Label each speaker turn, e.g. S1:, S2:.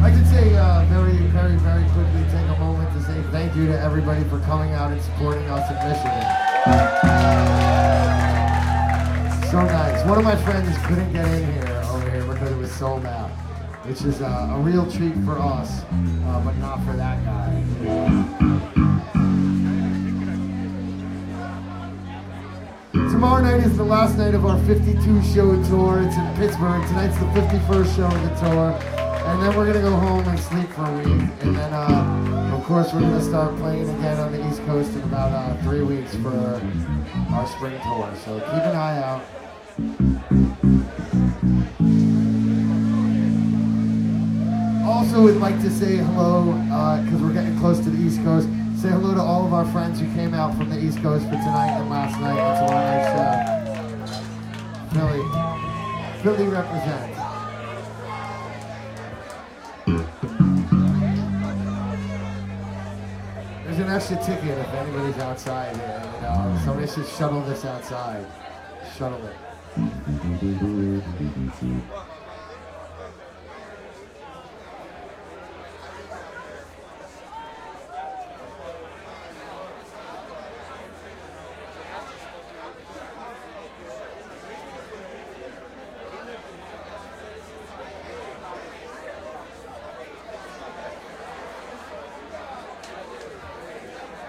S1: I could say very, very, very quickly take a moment to say thank you to everybody for coming out and supporting us in Michigan. So nice. One of my friends couldn't get in here over here because it was sold out, which is a real treat for us, but not for that guy. Tomorrow night is the last night of our 52-show tour. It's in Pittsburgh. Tonight's the 51st show of the tour. And then we're going to go home and sleep for a week. And then, of course, we're going to start playing again on the East Coast in about 3 weeks for our spring tour. So keep an eye out. Also would like to say hello, because we're getting close to the East Coast. Say hello to all of our friends who came out from the East Coast for tonight and last night and tomorrow night's show. Philly represents. There's an extra ticket if anybody's outside here. You know, somebody should shuttle this outside. Shuttle it.